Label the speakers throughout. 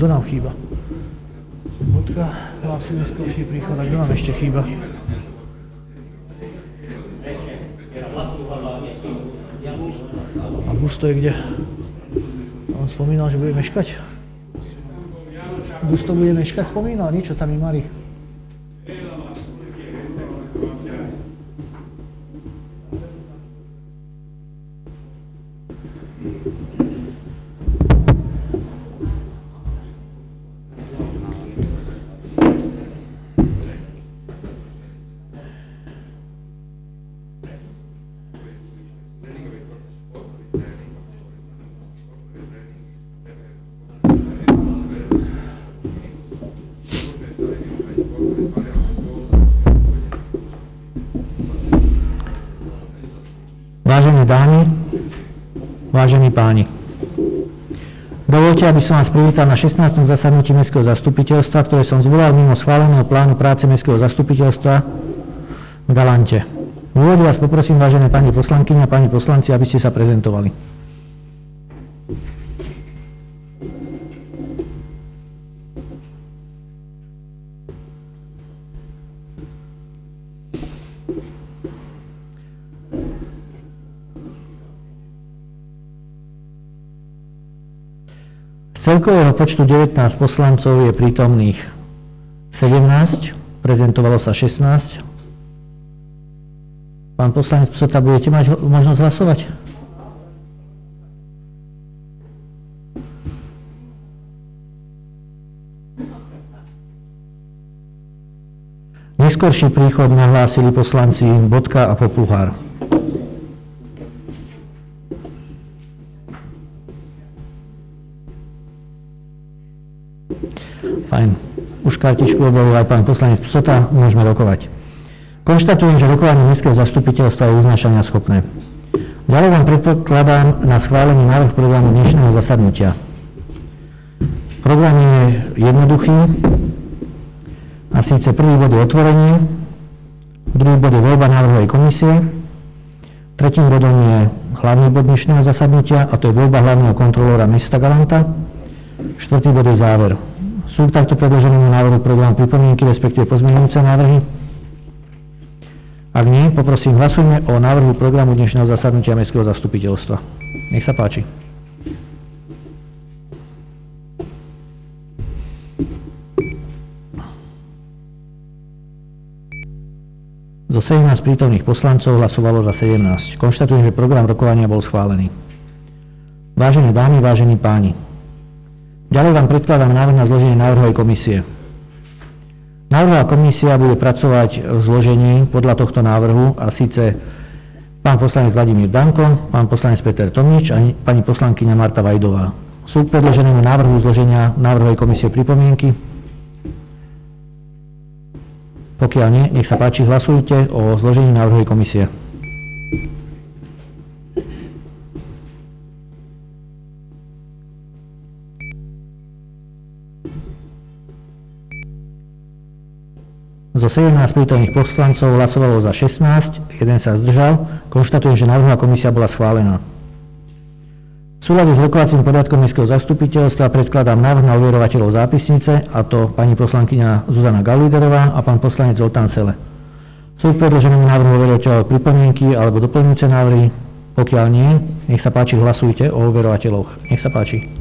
Speaker 1: Kto nám chýba? Bodka hlási neskorší príchod. A kto nám ešte chýba? A Gusto je kde? On spomínal, že bude meškať? Gusto bude meškať? Spomínal niečo, sa mi marí. Vážené dámy, vážení páni, dovoľte, aby som vás privítal na 16. zasadnutí Mestského zastupiteľstva, ktoré som zvolal mimo schváleného plánu práce Mestského zastupiteľstva v Galante. V úvode vás poprosím, vážené pani poslankyne a páni poslanci, aby ste sa prezentovali. Z celkového počtu 19 poslancov je prítomných 17, prezentovalo sa 16. Pán poslanec Psota, budete mať možnosť hlasovať? Neskorší príchod nahlásili poslanci Bodka a Popuhár. Fajn. Už kartičku objavil aj pán poslanec Psota, môžeme rokovať. Konštatujem, že rokovanie Mestského zastupiteľstva je uznášania schopné. Ďalej vám predpokladám na schválenie návrh programu dnešného zasadnutia. Program je jednoduchý, a síce prvý bod je otvorenie, druhý bod je voľba návrhovej komisie, tretím bodom je hlavný bod dnešného zasadnutia, a to je voľba hlavného kontrolóra mesta Galanta, štvrtý bod je záver. Sú k takto predloženému návrhu programu pripomienky, respektíve pozmeňujúce návrhy? Ak nie, poprosím, hlasujme o návrhu programu dnešného zasadnutia Mestského zastupiteľstva. Nech sa páči. Zo 17 prítomných poslancov hlasovalo za 17. Konštatujem, že program rokovania bol schválený. Vážené dámy, vážení páni, ďalej vám predkladám návrh na zloženie návrhovej komisie. Návrhová komisia bude pracovať v zložení podľa tohto návrhu, a síce pán poslanec Vladimír Danko, pán poslanec Peter Tomič a pani poslankyňa Marta Vajdová. Sú k predloženému návrhu zloženia návrhovej komisie pripomienky? Pokiaľ nie, nech sa páči, hlasujte o zložení návrhovej komisie. Zo 17 prítomných poslancov hlasovalo za 16, jeden sa zdržal. Konštatujem, že návrhová komisia bola schválená. V súlade s rokovacím poriadkom Mestského zastupiteľstva predkladám návrh na overovateľov zápisnice, a to pani poslankyňa Zuzana Gauliderová a pán poslanec Zoltán Sele. Sú k predloženému návrhu overovateľov pripomienky alebo doplňujúce návrhy? Pokiaľ nie, nech sa páči, hlasujte o overovateľoch. Nech sa páči.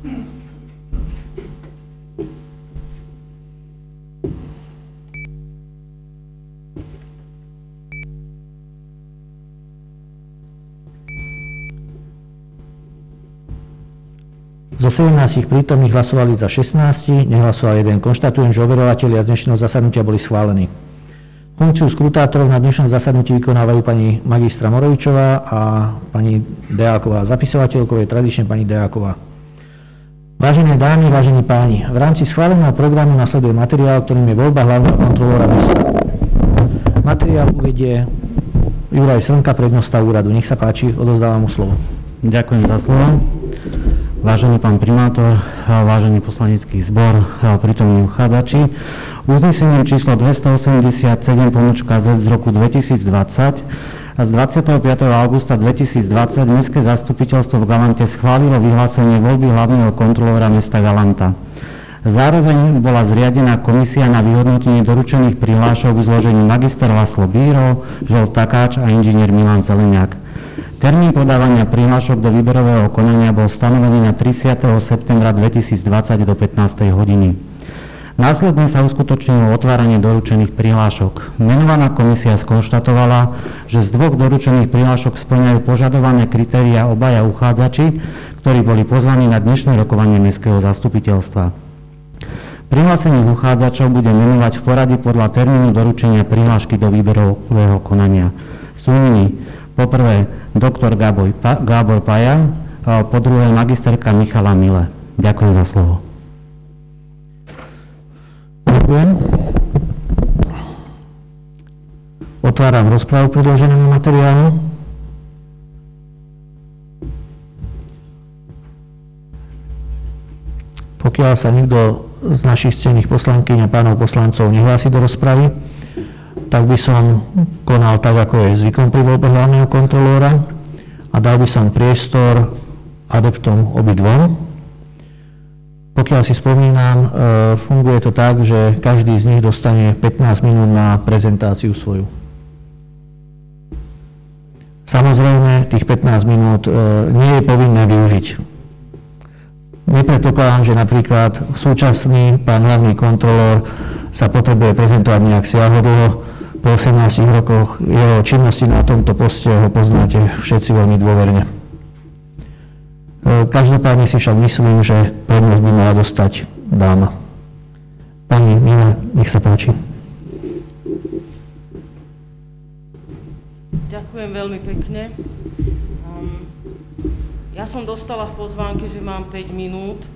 Speaker 1: Zo 17 prítomných hlasovali za 16, nehlasoval jeden. Konštatujem, že overovatelia z dnešného zasadnutia boli schválení. Funkciu skrutátorov na dnešnom zasadnutí vykonávajú pani magistra Morovičová a pani Deáková. Zapisovateľkou je tradične pani Deáková. Vážené dámy, vážení páni, v rámci schváleného programu nasleduje materiál, ktorým je voľba hlavného kontrolóra mesta. Materiál uvedie Juraj Srnka, prednosta úradu. Nech sa páči, odovzdávam mu slovo.
Speaker 2: Ďakujem za slovo. Vážený pán primátor, vážený poslanecký zbor, prítomní uchádzači, uznesením číslo 287/Z z roku 2020 a z 25. augusta 2020 Mestské zastupiteľstvo v Galante schválilo vyhlásenie voľby hlavného kontrolóra mesta Galanta. Zároveň bola zriadená komisia na vyhodnotenie doručených prihlášok v zložení magister Laslo Bíro, Žolt Takáč a inžinier Milan Zeleniak. Termín podávania prihlášok do výberového konania bol stanovený na 30. septembra 2020 do 15. hodiny. Následne sa uskutočnilo otváranie doručených prihlášok. Menovaná komisia skonštatovala, že z dvoch doručených prihlášok spĺňajú požadované kritériá obaja uchádzači, ktorí boli pozvaní na dnešné rokovanie mestského zastupiteľstva. Prihlásených uchádzačov bude menovať v poradí podľa termínu doručenia prihlášky do výberového konania. Sú nimi poprvé doktor Gábor Paja, po druhé magisterka Michala Mile. Ďakujem za slovo.
Speaker 1: Ďakujem. Otváram rozpravu k predloženému materiálu. Pokiaľ sa nikto z našich ctených poslankyň a pánov poslancov nehlási do rozpravy, tak by som konal tak, ako je zvykom pri voľbe hlavného kontrolóra a dal by som priestor adeptom obidvom. Pokiaľ si spomínam, funguje to tak, že každý z nich dostane 15 minút na prezentáciu svoju. Samozrejme, tých 15 minút nie je povinné využiť. Nepredpokladám, že napríklad súčasný pán hlavný kontrolór sa potrebuje prezentovať nejak siahodlho. Po 18 rokoch jeho činnosti na tomto poste ho poznáte všetci veľmi dôverne. Každopádne si však myslím, že prednosť by mala dostať dáma. Pani Mila, nech sa páči.
Speaker 3: Ďakujem veľmi pekne. Ja som dostala v pozvánke, že mám 5 minút,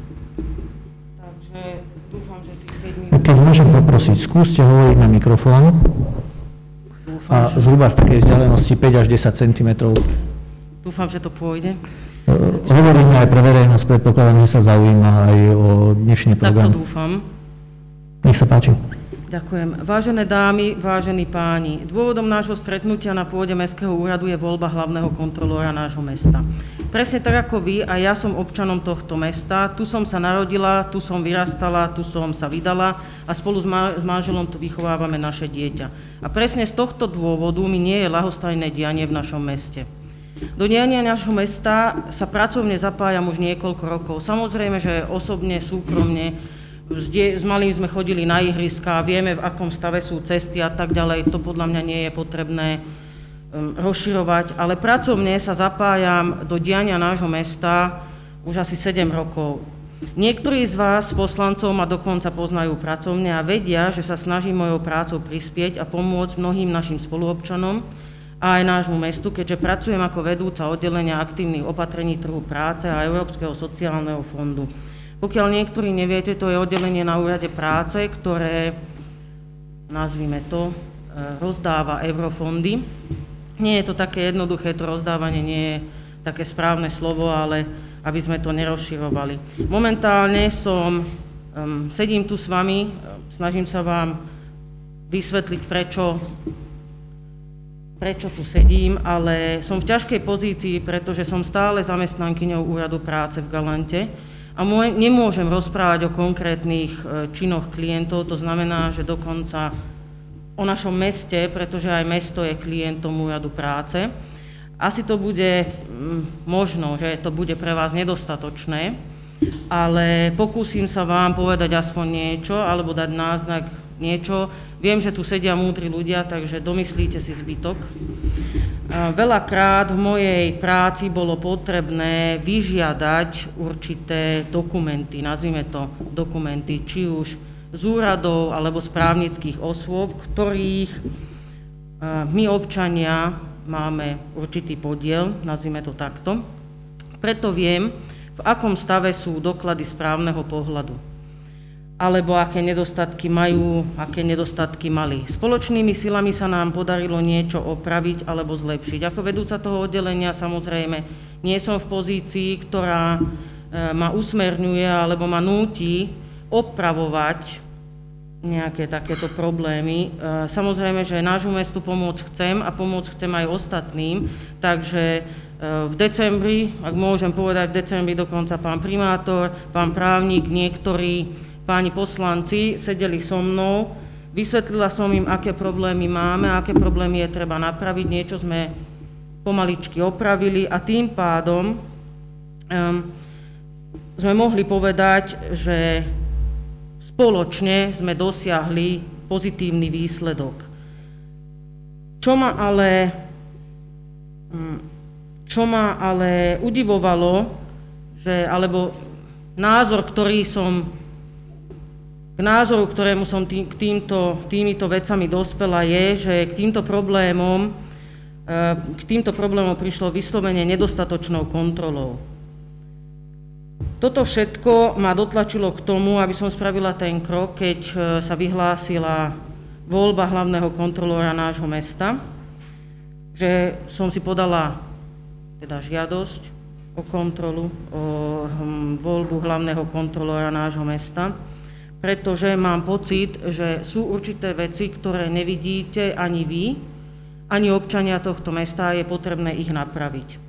Speaker 3: takže dúfam, že tých 5 minút...
Speaker 1: Keď môžem poprosiť, skúste hovoriť na mikrofón a zhruba z takej vzdialenosti 5 až 10 cm.
Speaker 3: Dúfam, že to pôjde.
Speaker 1: Hovoríme aj pre verejnosť, predpokladám, že sa zaujíma aj o dnešný program.
Speaker 3: Tak to dúfam.
Speaker 1: Nech sa páči.
Speaker 3: Ďakujem. Vážené dámy, vážení páni, dôvodom nášho stretnutia na pôde Mestského úradu je voľba hlavného kontrolóra nášho mesta. Presne tak ako vy, a ja som občanom tohto mesta. Tu som sa narodila, tu som vyrastala, tu som sa vydala a spolu s manželom tu vychovávame naše dieťa. A presne z tohto dôvodu mi nie je ľahostajné dianie v našom meste. Do diania nášho mesta sa pracovne zapájam už niekoľko rokov. Samozrejme, že osobne, súkromne, s malým sme chodili na ihriska, vieme, v akom stave sú cesty a tak ďalej. To podľa mňa nie je potrebné rozširovať, ale pracovne sa zapájam do diania nášho mesta už asi 7 rokov. Niektorí z vás, poslancov, ma dokonca poznajú pracovne a vedia, že sa snažím mojou prácou prispieť a pomôcť mnohým našim spoluobčanom a aj nášmu mestu, keďže pracujem ako vedúca oddelenia aktívnych opatrení trhu práce a Európskeho sociálneho fondu. Pokiaľ niektorí neviete, to je oddelenie na úrade práce, ktoré, nazvime to, rozdáva eurofondy. Nie je to také jednoduché, to rozdávanie nie je také správne slovo, ale aby sme to nerozširovali. Momentálne sedím tu s vami, snažím sa vám vysvetliť, prečo tu sedím, ale som v ťažkej pozícii, pretože som stále zamestnankyňou úradu práce v Galante a nemôžem rozprávať o konkrétnych činoch klientov, to znamená, že dokonca o našom meste, pretože aj mesto je klientom úradu práce. Asi to bude možno, že to bude pre vás nedostatočné, ale pokúsim sa vám povedať aspoň niečo, alebo dať náznak niečo. Viem, že tu sedia múdri ľudia, takže domyslíte si zbytok. Veľakrát v mojej práci bolo potrebné vyžiadať určité dokumenty, nazvime to dokumenty, či už z úradov alebo z právnických osôb, ktorých my občania máme určitý podiel, nazvime to takto. Preto viem, v akom stave sú doklady správneho pohľadu, alebo aké nedostatky majú, aké nedostatky mali. Spoločnými silami sa nám podarilo niečo opraviť alebo zlepšiť. Ako vedúca toho oddelenia samozrejme nie som v pozícii, ktorá ma usmerňuje alebo ma núti opravovať nejaké takéto problémy. Samozrejme, že nášmu mestu pomôcť chcem a pomôcť chcem aj ostatným, takže v decembri, ak môžem povedať, v decembri dokonca pán primátor, pán právnik, niektorí páni poslanci sedeli so mnou, vysvetlila som im, aké problémy máme, aké problémy je treba napraviť, niečo sme pomaličky opravili a tým pádom sme mohli povedať, že spoločne sme dosiahli pozitívny výsledok. Čo ma ale udivovalo, alebo názor, k názoru, ktorému som týmito vecami dospela, je, že k týmto problémom prišlo vyslovene nedostatočnou kontrolou. Toto všetko ma dotlačilo k tomu, aby som spravila ten krok, keď sa vyhlásila voľba hlavného kontrolóra nášho mesta, že som si podala teda žiadosť o kontrolu, o voľbu hlavného kontrolóra nášho mesta, pretože mám pocit, že sú určité veci, ktoré nevidíte ani vy, ani občania tohto mesta, a je potrebné ich napraviť.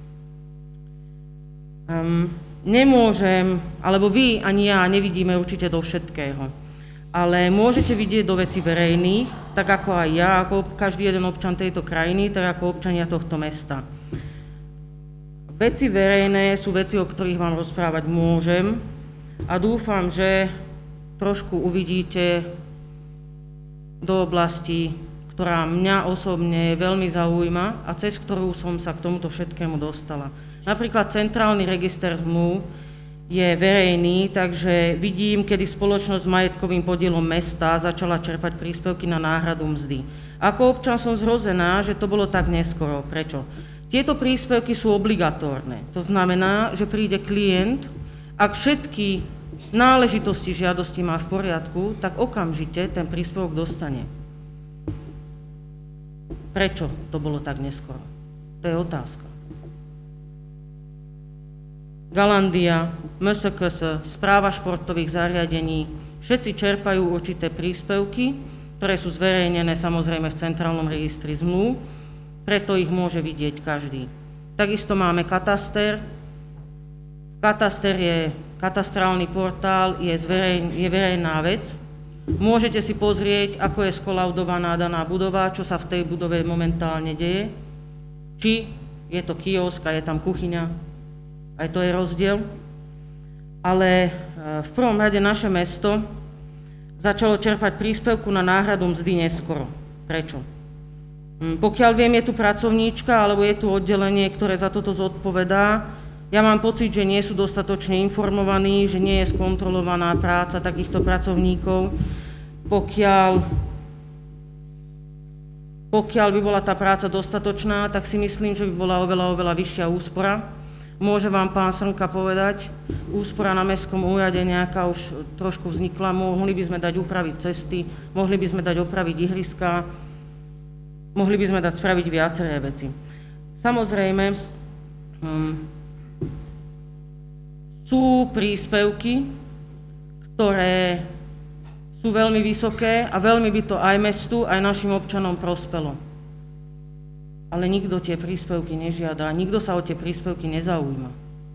Speaker 3: Nemôžem, alebo vy ani ja nevidíme určite do všetkého, ale môžete vidieť do vecí verejných, tak ako aj ja, ako každý jeden občan tejto krajiny, tak ako občania tohto mesta. Veci verejné sú veci, o ktorých vám rozprávať môžem a dúfam, že trošku uvidíte do oblasti, ktorá mňa osobne veľmi zaujíma a cez ktorú som sa k tomuto všetkému dostala. Napríklad centrálny register zmluv je verejný, takže vidím, kedy spoločnosť s majetkovým podielom mesta začala čerpať príspevky na náhradu mzdy. Ako občan som zhrozená, že to bolo tak neskoro. Prečo? Tieto príspevky sú obligatórne. To znamená, že príde klient, ak všetky náležitosti žiadosti má v poriadku, tak okamžite ten príspevok dostane. Prečo to bolo tak neskoro? To je otázka. Galandia, MSKS, Správa športových zariadení, všetci čerpajú určité príspevky, ktoré sú zverejnené samozrejme v centrálnom registri zmluv, preto ich môže vidieť každý. Takisto máme kataster. Kataster je katastrálny portál, je verejná vec. Môžete si pozrieť, ako je skolaudovaná daná budova, čo sa v tej budove momentálne deje. Či je to kiosk a je tam kuchyňa, aj to je rozdiel. Ale v prvom rade naše mesto začalo čerpať príspevku na náhradu mzdy neskoro. Prečo? Pokiaľ viem, je tu pracovníčka alebo je tu oddelenie, ktoré za toto zodpovedá. Ja mám pocit, že nie sú dostatočne informovaní, že nie je skontrolovaná práca takýchto pracovníkov. Pokiaľ by bola tá práca dostatočná, tak si myslím, že by bola oveľa vyššia úspora. Môže vám pán Srnka povedať, úspora na mestskom úrade nejaká už trošku vznikla, mohli by sme dať upraviť cesty, mohli by sme dať opraviť ihriská, mohli by sme dať spraviť viaceré veci. Samozrejme, sú príspevky, ktoré sú veľmi vysoké a veľmi by to aj mestu, aj našim občanom prospelo. Ale nikto tie príspevky nežiada, nikto sa o tie príspevky nezaujíma.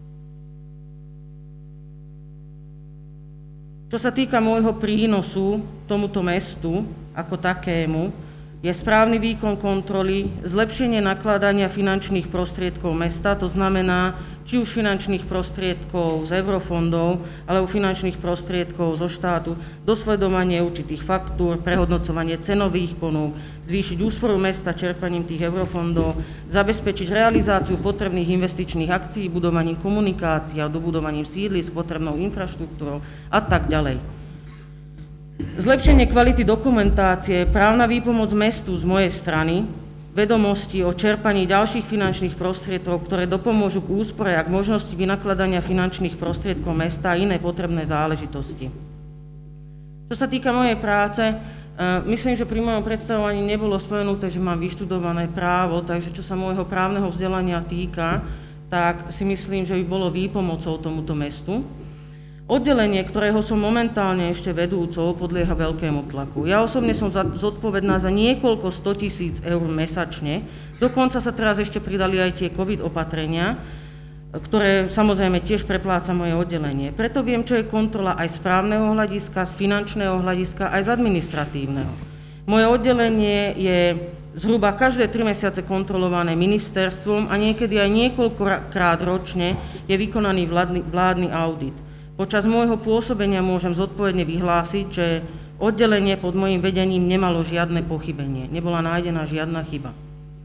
Speaker 3: Čo sa týka môjho prínosu tomuto mestu ako takému, je správny výkon kontroly, zlepšenie nakladania finančných prostriedkov mesta, to znamená, či už finančných prostriedkov z eurofondov, alebo finančných prostriedkov zo štátu, dosledovanie určitých faktúr, prehodnocovanie cenových ponúk, zvýšiť úsporu mesta čerpaním tých eurofondov, zabezpečiť realizáciu potrebných investičných akcií, budovaním komunikácií a dobudovaním sídlisk s potrebnou infraštruktúrou a tak ďalej. Zlepšenie kvality dokumentácie, právna výpomoc mestu z mojej strany, vedomosti o čerpaní ďalších finančných prostriedkov, ktoré dopomôžu k úspore a k možnosti vynakladania finančných prostriedkov mesta a iné potrebné záležitosti. Čo sa týka mojej práce, myslím, že pri mojom predstavovaní nebolo spomenuté, že mám vyštudované právo, takže čo sa môjho právneho vzdelania týka, tak si myslím, že by bolo výpomocou tomuto mestu. Oddelenie, ktorého som momentálne ešte vedúcou, podlieha veľkému tlaku. Ja osobne som zodpovedná za niekoľko 100 000 eur mesačne, dokonca sa teraz ešte pridali aj tie COVID opatrenia. ktoré samozrejme tiež prepláca moje oddelenie. Preto viem, čo je kontrola aj z právneho hľadiska, z finančného hľadiska, aj z administratívneho. Moje oddelenie je zhruba každé 3 mesiace kontrolované ministerstvom a niekedy aj niekoľkokrát ročne je vykonaný vládny audit. Počas môjho pôsobenia môžem zodpovedne vyhlásiť, že oddelenie pod môjim vedením nemalo žiadne pochybenie, nebola nájdená žiadna chyba.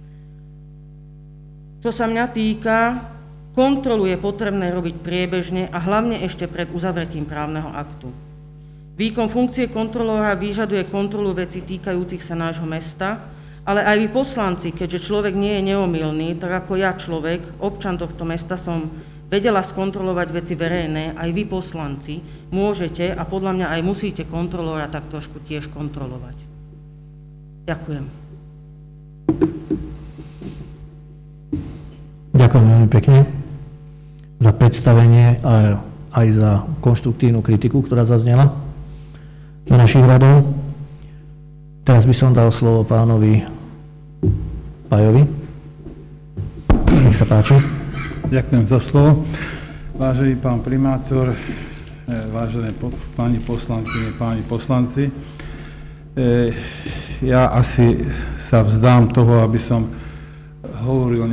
Speaker 3: Čo sa mňa týka, kontrolu je potrebné robiť priebežne a hlavne ešte pred uzavretím právneho aktu. Výkon funkcie kontrolóra vyžaduje kontrolu vecí týkajúcich sa nášho mesta, ale aj vy poslanci, keďže človek nie je neomylný, tak ako ja človek, občan tohto mesta, som vedela skontrolovať veci verejné, aj vy poslanci môžete a podľa mňa aj musíte kontrolóra tak trošku tiež kontrolovať. Ďakujem.
Speaker 1: Ďakujem veľmi pekne za predstavenie a aj za konštruktívnu kritiku, ktorá zaznela do našich radov. Teraz by som dal slovo pánovi Pajovi. Nech sa páči.
Speaker 4: Ďakujem za slovo. Vážený pán primátor, vážené pani poslankyne, páni poslanci, ja asi sa vzdám toho, aby som hovoril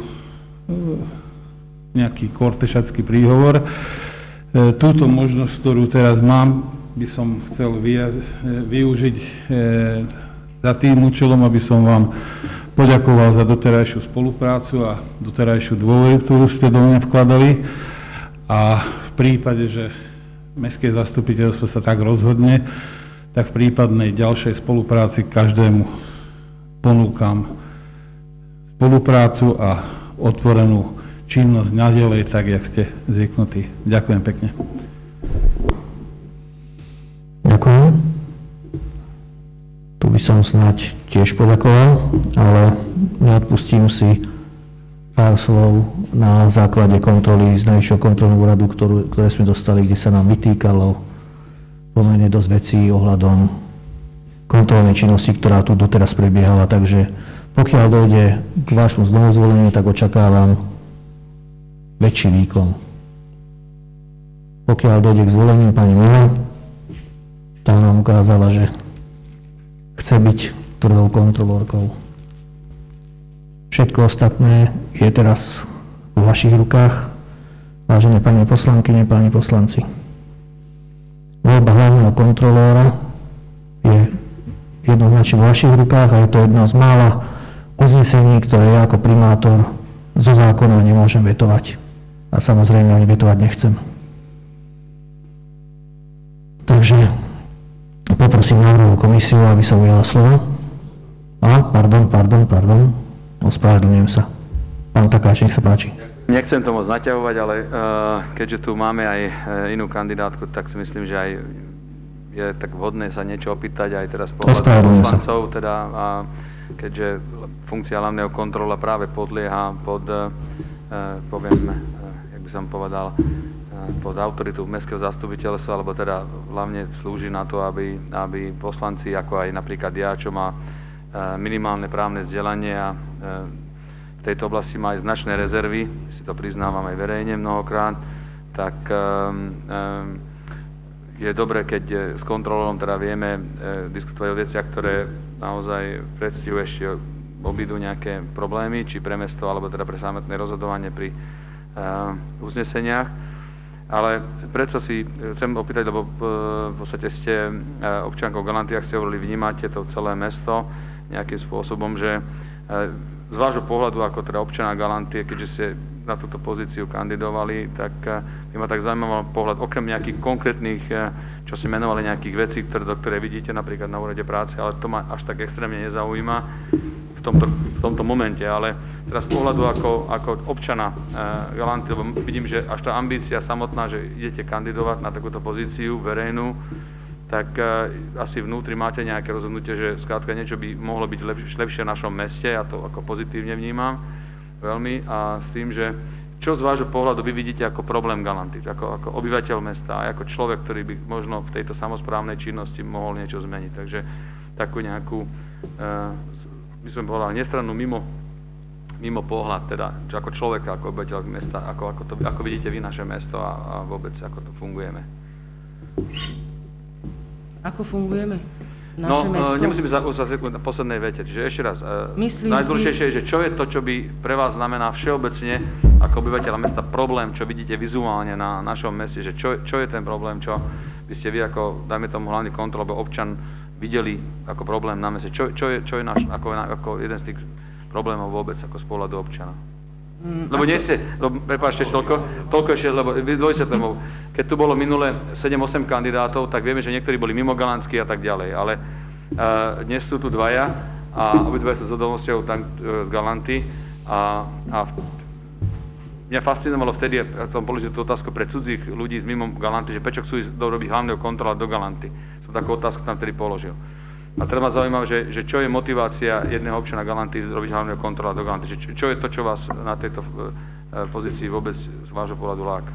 Speaker 4: nejaký kortešacký príhovor. Túto možnosť, ktorú teraz mám, by som chcel využiť za tým účelom, aby som vám poďakoval za doterajšiu spoluprácu a doterajšiu dôveru, ktorú ste do mňa vkladali. A v prípade, že Mestské zastupiteľstvo sa tak rozhodne, tak v prípadnej ďalšej spolupráci každému ponúkam spoluprácu a otvorenú činnosť naďalej, tak jak ste zvyknutí. Ďakujem pekne.
Speaker 1: Ďakujem. Tu by som snáď tiež poďakoval, ale neodpustím si pár slov na základe kontroly z Najvyššieho kontrolného úradu, ktoré sme dostali, kde sa nám vytýkalo pomerne dosť vecí ohľadom kontrolnej činnosti, ktorá tu doteraz prebiehala. Takže pokiaľ dojde k vášmu znovuzvoleniu, tak očakávam väčší výkon. Pokiaľ dojde k zvoleniu pani Mila, tá nám ukázala, že chce byť tvrdou kontrolórkou. Všetko ostatné je teraz vo vašich rukách, vážené pani poslankyne, páni poslanci. Voľba hlavného kontrolóra je jednoznačne vo vašich rukách a je to jedno z mála uznesení, ktoré ja ako primátor zo zákona nemôžem vetovať. A samozrejme ani vetovať nechcem. Takže poprosím návrhovú komisiu, aby sa ujala slovo. Pardon. Ospravedlňujem sa. Pán Takáč, nech sa páči.
Speaker 5: Nechcem to moc naťahovať, ale keďže tu máme aj inú kandidátku, tak si myslím, že aj je tak vhodné sa niečo opýtať aj teraz pohľadu poslancov, teda, a keďže funkcia hlavného kontrola práve podlieha pod, jak by som povedal, pod autoritu Mestského zastupiteľstva, alebo teda hlavne slúži na to, aby poslanci, ako aj napríklad ja, čo má minimálne právne vzdelanie a v tejto oblasti má aj značné rezervy, si to priznávam aj verejne mnohokrát, tak je dobré, keď s kontrolom teda vieme diskutovať o veciach, ktoré naozaj v predstihu ešte obídu nejaké problémy, či pre mesto, alebo teda pre samotné rozhodovanie pri uzneseniach. Ale predsa si chcem opýtať, lebo v podstate ste občiankou Galanty, ak ste hovorili, vnímate to celé mesto nejakým spôsobom, že z vášho pohľadu ako teda občana Galantie, keďže ste na túto pozíciu kandidovali, tak by ma tak zaujímaval pohľad, okrem nejakých konkrétnych, čo si menovali nejakých vecí, do ktoré vidíte napríklad na úrade práce, ale to ma až tak extrémne nezaujíma v tomto momente, ale teraz z pohľadu ako občana Galanty, lebo vidím, že až tá ambícia samotná, že idete kandidovať na takúto pozíciu verejnú, tak asi vnútri máte nejaké rozhodnutie, že skrátka niečo by mohlo byť lepšie v našom meste, ja to ako pozitívne vnímam veľmi, a s tým, že čo z vášho pohľadu vy vidíte ako problém Galanty, ako obyvateľ mesta a ako človek, ktorý by možno v tejto samosprávnej činnosti mohol niečo zmeniť. Takže takú nejakú, by som povedal, nestrannú mimo mimo pohľad, teda ako človeka, ako obyvateľ mesta, ako vidíte vy naše mesto a vôbec ako to fungujeme.
Speaker 3: Ako fungujeme? Naše mesto?
Speaker 5: Nemusíme sa na poslednej vete, čiže ešte raz. Najdôležitejšie je, že čo je to, čo by pre vás znamená všeobecne ako obyvateľa mesta problém, čo vidíte vizuálne na našom meste, že čo je ten problém, čo by ste vy ako, dajme tomu hlavný kontrol, alebo občan videli ako problém na meste. Čo je náš ako jeden z tých problémov vôbec ako z pohľadu občana? Lebo nie ste, prepáčte, toľko ešte, lebo dvojsvetlím, keď tu bolo minule 7-8 kandidátov, tak vieme, že niektorí boli mimo Galantský a tak ďalej, ale dnes sú tu dvaja a obidvaja sú s odomosťou tam z Galanty a mňa fascinovalo vtedy, ja som položil tú otázku pre cudzích ľudí z mimo Galanty, že prečo chcú ísť robiť hlavného kontrola do Galanty. Som takú otázku tam vtedy položil. A teda ma zaujímavé, že čo je motivácia jedného občana Galanty robiť hlavného kontrola do Galanty? Čo je to, čo vás na tejto pozícii vôbec z vášho pohľadu láka?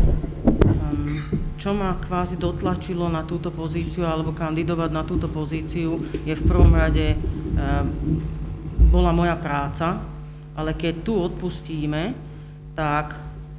Speaker 3: Čo ma kvázi dotlačilo na túto pozíciu alebo kandidovať na túto pozíciu je v prvom rade bola moja práca, ale keď tu odpustíme, tak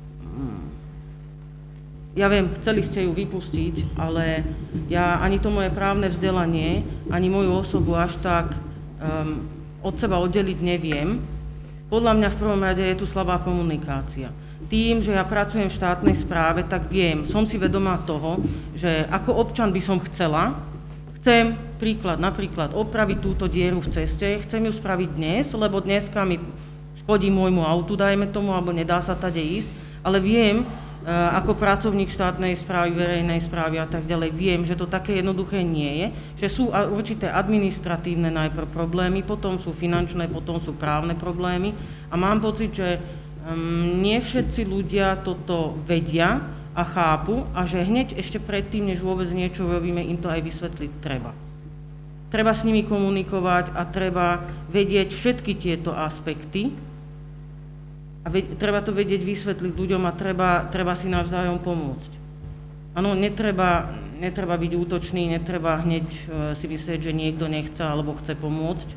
Speaker 3: ja viem, chceli ste ju vypustiť, ale ja ani to moje právne vzdelanie, ani moju osobu až tak od seba oddeliť neviem. Podľa mňa v prvom rade je tu slabá komunikácia. Tým, že ja pracujem v štátnej správe, tak viem, som si vedomá toho, že ako občan by som chcem napríklad opraviť túto dieru v ceste, chcem ju spraviť dnes, lebo dneska mi škodí môjmu autu, dajme tomu, alebo nedá sa tade ísť, ale viem, ako pracovník štátnej správy, verejnej správy a tak ďalej, viem, že to také jednoduché nie je, že sú určité administratívne najprv problémy, potom sú finančné, potom sú právne problémy a mám pocit, že nie všetci ľudia toto vedia a chápu a že hneď ešte predtým, než vôbec niečo robíme, im to aj vysvetliť treba. Treba s nimi komunikovať a treba vedieť všetky tieto aspekty, a treba to vedieť vysvetliť ľuďom a treba si navzájom pomôcť. Áno, netreba byť útočný, netreba hneď si myslieť, že niekto nechce alebo chce pomôcť.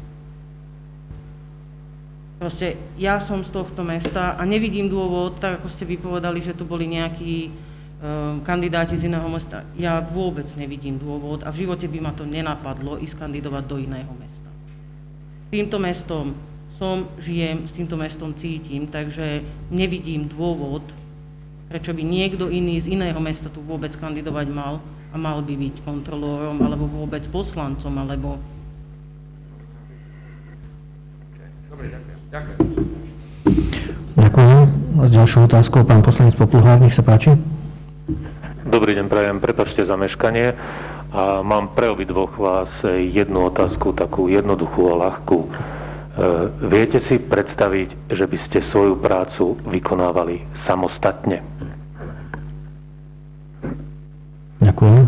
Speaker 3: Proste ja som z tohto mesta a nevidím dôvod, tak ako ste vypovedali, že tu boli nejakí kandidáti z iného mesta. Ja vôbec nevidím dôvod a v živote by ma to nenapadlo ísť kandidovať do iného mesta. Týmto mestom žijem, s týmto mestom cítim, takže nevidím dôvod, prečo by niekto iný z iného mesta tu vôbec kandidovať mal a mal by byť kontrolórom, alebo vôbec poslancom, alebo...
Speaker 5: Dobre, ďakujem.
Speaker 1: Ďakujem. S ďalšou otázkou pán poslanec Popluhár, nech sa páči.
Speaker 6: Dobrý deň, prajem, prepáčte za meškanie. A mám pre obidvoch vás jednu otázku, takú jednoduchú a ľahkú. Viete si predstaviť, že by ste svoju prácu vykonávali samostatne?
Speaker 1: Ďakujem.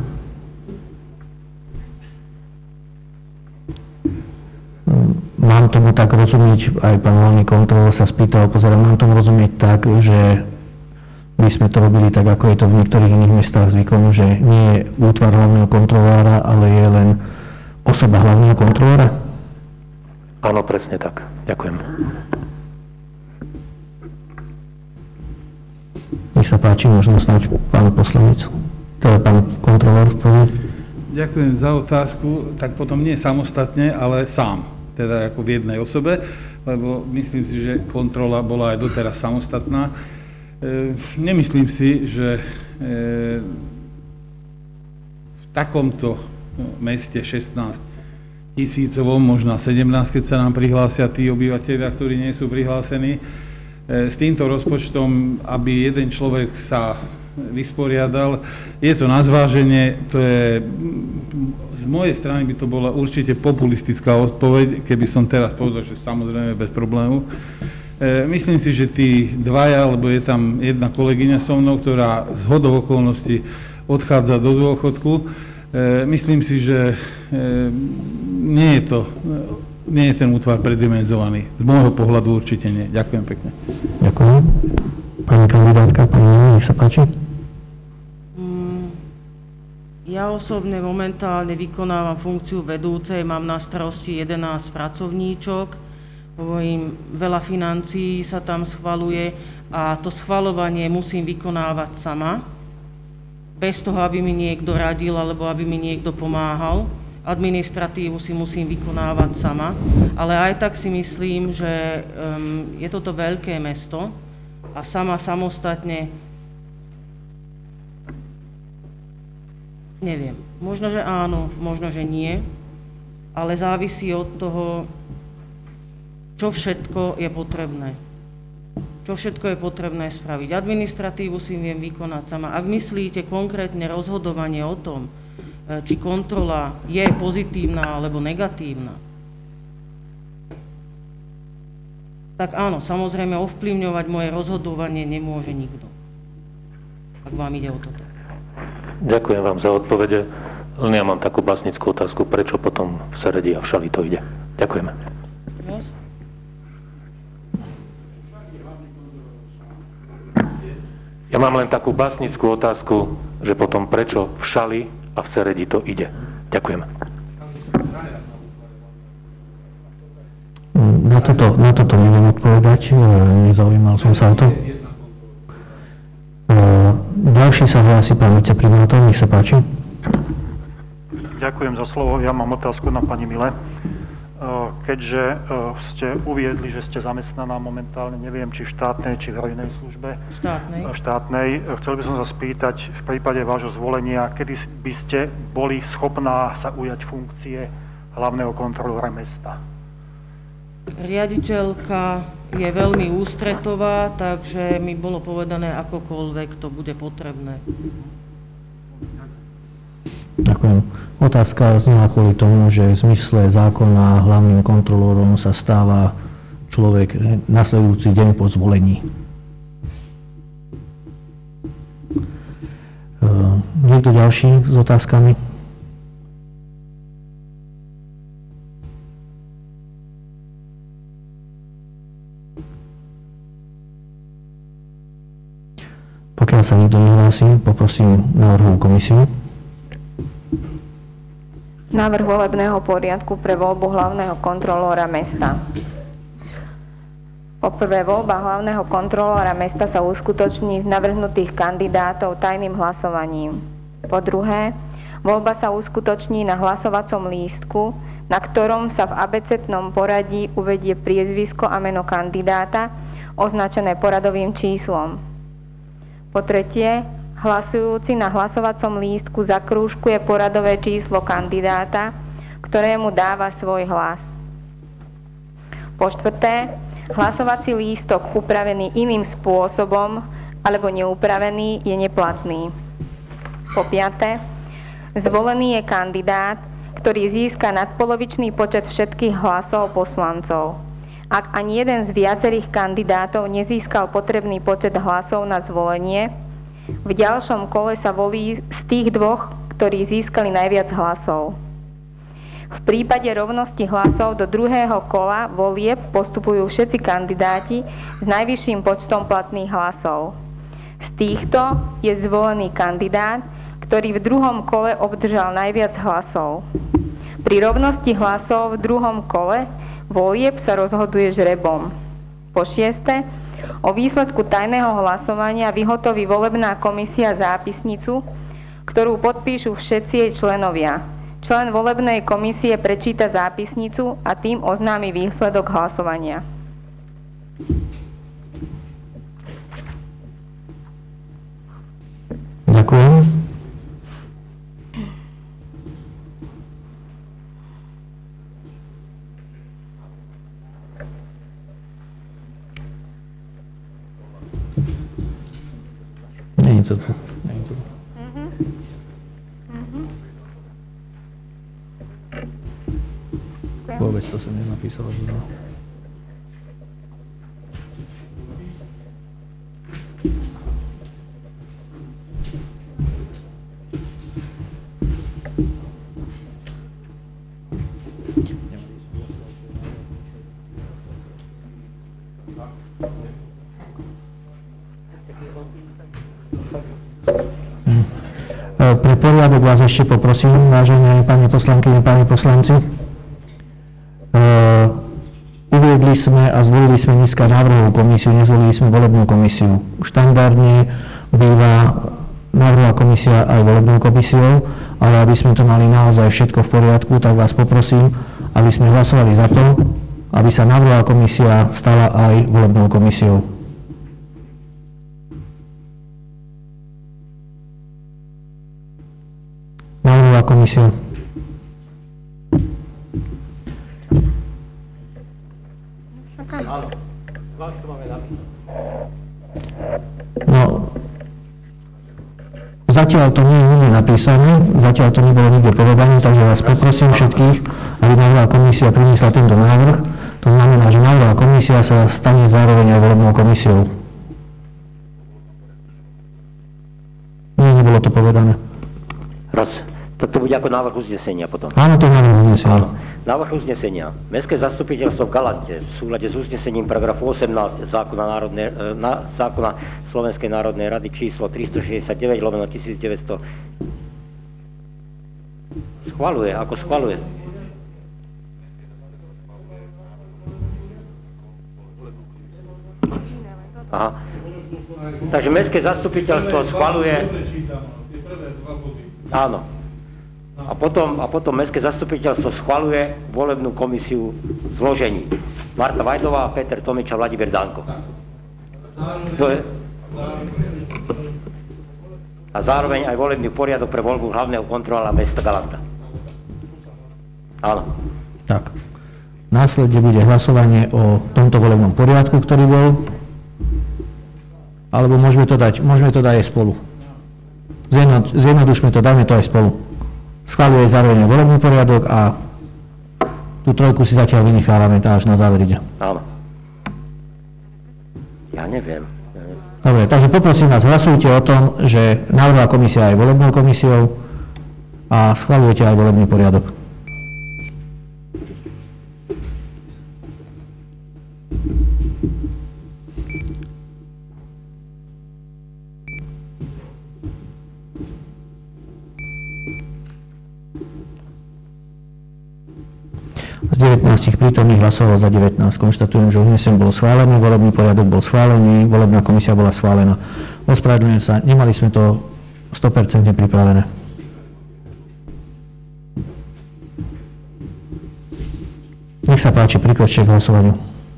Speaker 1: Mám tomu tak rozumieť, aj pán hlavný kontrolór sa spýtal, mám tomu rozumieť tak, že by sme to robili tak, ako je to v niektorých iných mestách zvykom, že nie je útvar hlavného kontrolóra, ale je len osoba hlavného kontrolóra?
Speaker 6: Áno, presne tak. Ďakujem.
Speaker 1: Nech sa páči, možno snáď pán poslanec, teda pán kontrolór povie.
Speaker 4: Ďakujem za otázku. Tak potom nie samostatne, ale sám. Teda ako v jednej osobe, lebo myslím si, že kontrola bola aj doteraz samostatná. Nemyslím si, že v takomto meste 16 tisícovom, možno 17, keď sa nám prihlásia tí obyvateľia, ktorí nie sú prihlásení. S týmto rozpočtom, aby jeden človek sa vysporiadal, je to na zváženie, to je, z mojej strany by to bola určite populistická odpoveď, keby som teraz povedal, že samozrejme bez problému. Myslím si, že tí dvaja, lebo je tam jedna kolegyňa so mnou, ktorá z hodou okolností odchádza do dôchodku, myslím si, že nie je ten útvar predimenzovaný. Z môjho pohľadu určite nie. Ďakujem pekne.
Speaker 1: Ďakujem. Pani kandidátka, pani, nech sa páči.
Speaker 3: Ja osobne momentálne vykonávam funkciu vedúcej, mám na starosti 11 pracovníčok. hovorím, veľa financií sa tam schvaľuje a to schvaľovanie musím vykonávať sama, bez toho, aby mi niekto radil alebo aby mi niekto pomáhal. Administratívu si musím vykonávať sama, ale aj tak si myslím, že je toto veľké mesto a sama samostatne neviem. Možno, že áno, možno, že nie, ale závisí od toho, čo všetko je potrebné. Čo všetko je potrebné spraviť. Administratívu si viem vykonať sama. Ak myslíte konkrétne rozhodovanie o tom, či kontrola je pozitívna alebo negatívna, tak áno, samozrejme ovplyvňovať moje rozhodovanie nemôže nikto. Ak vám ide o toto.
Speaker 6: Ďakujem vám za odpovede. Len ja mám takú básnickú otázku, prečo potom v Seredi a v Šali to ide. Ďakujeme.
Speaker 3: Yes?
Speaker 6: Ja mám len takú básnickú otázku, že potom prečo v Šali a v Seredi to ide. Ďakujem.
Speaker 1: Na toto neviem odpovedať, nezaujímal som sa o to. Ďalší sa hlási pán viceprimátor, nech sa páči.
Speaker 7: Ďakujem za slovo. Ja mám otázku na pani Mile. Keďže ste uviedli, že ste zamestnaná momentálne, neviem, či v štátnej, či v verejnej službe. Štátnej. Chcel by som sa spýtať, v prípade vášho zvolenia, kedy by ste boli schopná sa ujať funkcie hlavného kontrolóra mesta?
Speaker 3: Riaditeľka je veľmi ústretová, takže mi bolo povedané, akokoľvek to bude potrebné.
Speaker 1: Ďakujem. Otázka znela kvôli tomu, že v zmysle zákona hlavným kontrolórom sa stáva človek nasledujúci deň po zvolení. Niekto ďalší s otázkami? Pokiaľ sa nikto nehlási, poprosím návrhovú komisiu.
Speaker 8: Návrh volebného poriadku pre voľbu hlavného kontrolóra mesta. Poprvé, voľba hlavného kontrolóra mesta sa uskutoční z navrhnutých kandidátov tajným hlasovaním. Po druhé, voľba sa uskutoční na hlasovacom lístku, na ktorom sa v abecednom poradí uvedie priezvisko a meno kandidáta, označené poradovým číslom. Po tretie, hlasujúci na hlasovacom lístku zakrúžkuje poradové číslo kandidáta, ktorému dáva svoj hlas. Po štvrté, hlasovací lístok upravený iným spôsobom alebo neupravený je neplatný. Po piaté, zvolený je kandidát, ktorý získa nadpolovičný počet všetkých hlasov poslancov. Ak ani jeden z viacerých kandidátov nezískal potrebný počet hlasov na zvolenie, v ďalšom kole sa volí z tých dvoch, ktorí získali najviac hlasov. V prípade rovnosti hlasov do druhého kola volieb postupujú všetci kandidáti s najvyšším počtom platných hlasov. Z týchto je zvolený kandidát, ktorý v druhom kole obdržal najviac hlasov. Pri rovnosti hlasov v druhom kole volieb sa rozhoduje žrebom. Po šieste, o výsledku tajného hlasovania vyhotoví volebná komisia zápisnicu, ktorú podpíšu všetci jej členovia. Člen volebnej komisie prečíta zápisnicu a tým oznámi výsledok hlasovania.
Speaker 1: Ďakujem. Nie je to tu. Vôbec to som nenapísal. Pre poriadok vás ešte poprosím, vážené pani poslankyne, páni poslanci. Uviedli zvolili sme dneska návrhovú komisiu, nezvolili sme volebnú komisiu. Štandardne býva návrhová komisia aj volebnou komisiou, ale aby sme to mali naozaj všetko v poriadku, tak vás poprosím, aby sme hlasovali za to, aby sa návrhová komisia stala aj volebnou komisiou. Návrhová komisia. No, zatiaľ to nie je nikde napísané, zatiaľ to nebolo nikde povedané, takže vás poprosím všetkých, aby návrhová komisia priniesla tento návrh. To znamená, že návrhová komisia sa stane zároveň aj volebnou komisiou. Nie, nebolo to povedané.
Speaker 9: To bude ako návrh uznesenia potom.
Speaker 1: Áno, to je návrh uznesenia.
Speaker 9: Áno. Návrh uznesenia. Mestské zastupiteľstvo v Galante v súlade s uznesením paragrafu 18 zákona Slovenskej národnej rady číslo 369/1900 schvaľuje. Aha. Takže mestské zastupiteľstvo schvaľuje. Áno. A potom mestské zastupiteľstvo schvaľuje volebnú komisiu v zložení. Marta Vajdová, Peter Tomič a Vladimír Danko. A zároveň aj volebný poriadok pre voľbu hlavného kontrolóra mesta Galanta. Áno.
Speaker 1: Tak. Následne bude hlasovanie o tomto volebnom poriadku, ktorý bol. Alebo môžeme to dať aj spolu. Zjednodušme to, dajme to aj spolu. Schvaľuje zároveň volebný poriadok a tú trojku si zatiaľ vynechávame, tá až na záver ide.
Speaker 9: Áno. Ja neviem.
Speaker 1: Dobre, takže poprosím vás, hlasujte o tom, že návrhová komisia je volebnou komisiou a schvaľujete aj volebný poriadok. Z 19 prítomných hlasovalo za 19. Konštatujem, že uznesenie bolo schválené, volebný poriadok bol schválený, volebná komisia bola schválená. Ospravedlňujem sa, nemali sme to 100% pripravené. Nech sa páči, prikročte k hlasovaniu.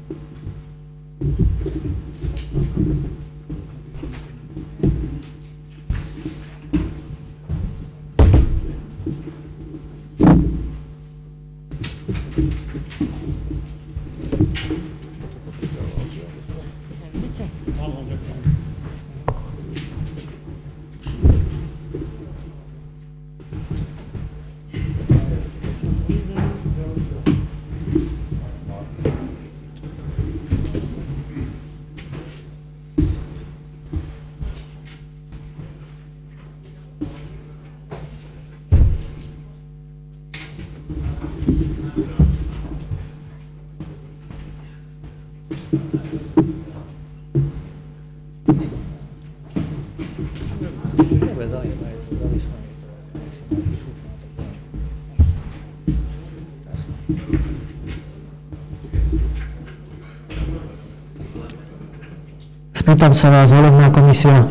Speaker 1: Spýtam sa vás, volebná komisia.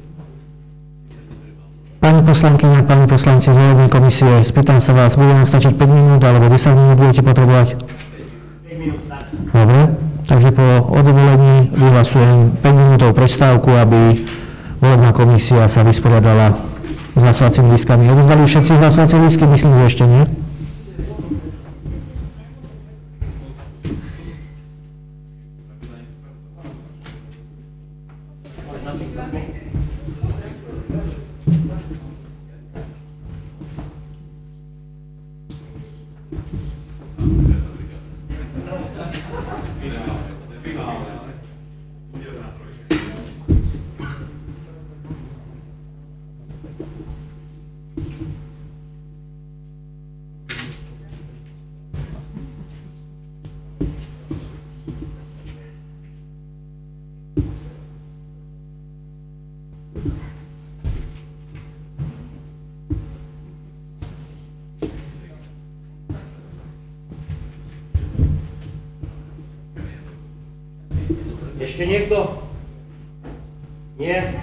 Speaker 1: Pani poslankyňa, páni poslanci z volebnej komisie, spýtam sa vás, bude vám stačiť 5 minút alebo 10 minút budete potrebovať? 5 minút stačí. Dobre, takže po odvolení vyhlasujem 5 minútov prestávku, aby volebná komisia sa vysporiadala s hlasovacími lístkami. Odovzdali všetci hlasovacie lístky? Myslím, že ešte nie.
Speaker 9: Ešte niekto? Nie?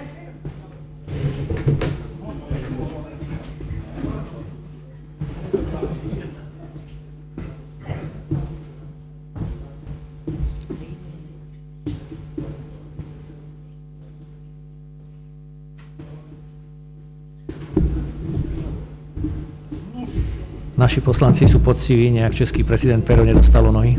Speaker 1: Naši poslanci sú poctiví, nejak český prezident pero nedostalo nohy.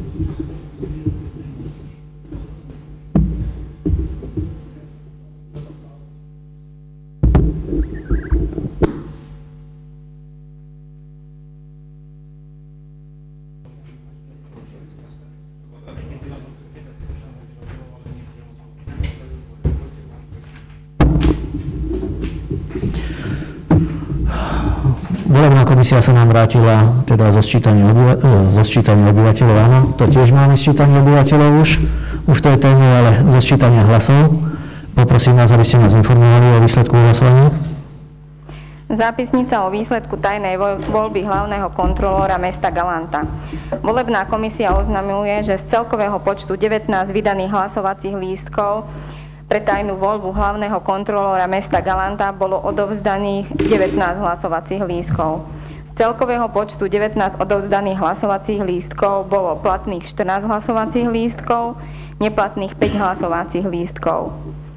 Speaker 1: Volebná komisia sa nám vrátila teda zo sčítania obyvateľov, áno, to tiež máme sčítanie obyvateľov už to je téme, ale zo sčítania hlasov. Poprosím vás, aby ste nás informovali o výsledku hlasovania.
Speaker 8: Zápisnica o výsledku tajnej voľby hlavného kontrolóra mesta Galanta. Volebná komisia oznamuje, že z celkového počtu 19 vydaných hlasovacích lístkov pre tajnú voľbu hlavného kontrolóra mesta Galanta bolo odovzdaných 19 hlasovacích lístkov. Z celkového počtu 19 odovzdaných hlasovacích lístkov bolo platných 14 hlasovacích lístkov, neplatných 5 hlasovacích lístkov.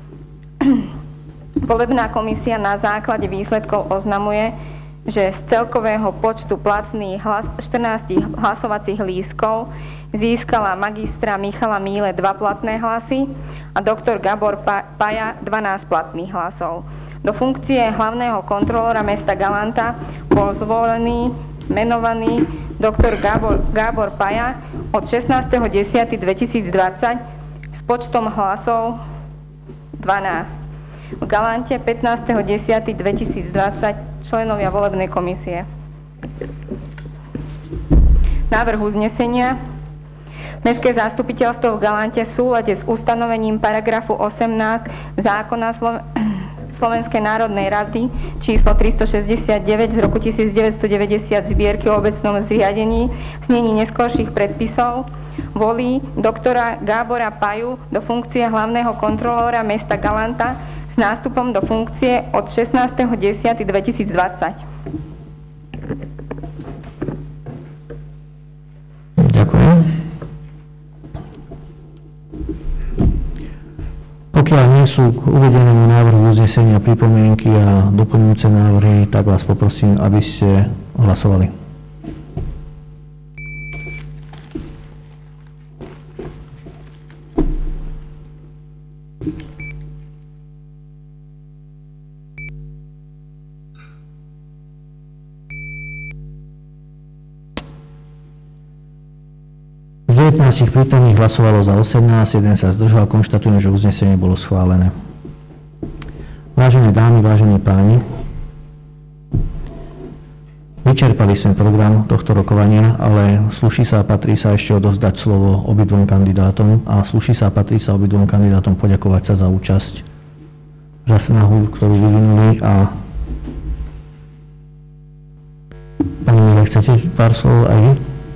Speaker 8: Volebná komisia na základe výsledkov oznamuje, že z celkového počtu platných 14 hlasovacích lístkov získala magistra Michala Míle 2 platné hlasy a doktor Gábor Paja 12 platných hlasov. Do funkcie hlavného kontrolóra mesta Galanta bol zvolený, menovaný doktor Gábor Paja od 16.10.2020 s počtom hlasov 12. V Galante 15.10.2020 členovia volebnej komisie. Návrh uznesenia. Mestské zastupiteľstvo v Galante v súlade s ustanovením paragrafu 18 zákona Slovenskej národnej rady číslo 369 z roku 1990 zbierky o obecnom zriadení v znení neskorších predpisov volí doktora Gábora Paju do funkcie hlavného kontrolóra mesta Galanta s nástupom do funkcie od 16.10.2020.
Speaker 1: Ďakujem. Pokiaľ nie sú k uvedenému návrhu uznesenia pripomienky a doplňujúce návrhy, tak vás poprosím, aby ste hlasovali. Z 19 prítomných hlasovalo za 18, 1 sa zdržal. Konštatujem, že uznesenie bolo schválené. Vážené dámy, vážení páni, vyčerpali sme program tohto rokovania, ale slúši sa a patrí sa ešte odovzdať slovo obidvom kandidátom a slúši sa a patrí sa obidvom kandidátom poďakovať sa za účasť, za snahu, ktorú vyvinuli. A pani Mile, chcete pár slov aj vy?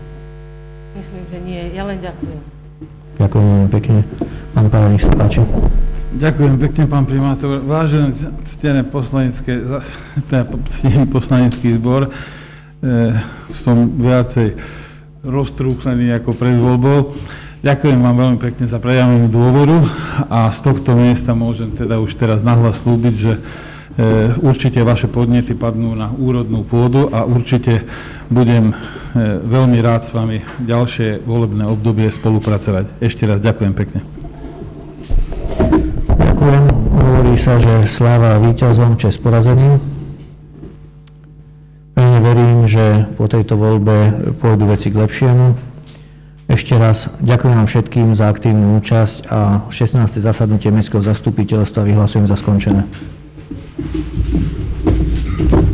Speaker 3: Nie, ja len ďakujem.
Speaker 1: Ďakujem veľmi pekne. Pán Páva, nech sa páči.
Speaker 4: Ďakujem pekne, pán primátor. Vážený ctený poslanecký zbor, som viacej roztrúchlený ako pred voľbou. Ďakujem vám veľmi pekne za prejavenú dôveru a z tohto miesta môžem teda už teraz nahlas slúbiť, že určite vaše podnety padnú na úrodnú pôdu a určite budem veľmi rád s vami ďalšie volebné obdobie spolupracovať. Ešte raz ďakujem pekne.
Speaker 1: Ďakujem. Hovorí sa, že sláva víťazom, česť porazeným. Pevne verím, že po tejto voľbe pôjdu veci k lepšiemu. Ešte raz ďakujem vám všetkým za aktívnu účasť a 16. zasadnutie Mestského zastupiteľstva vyhlasujem za skončené.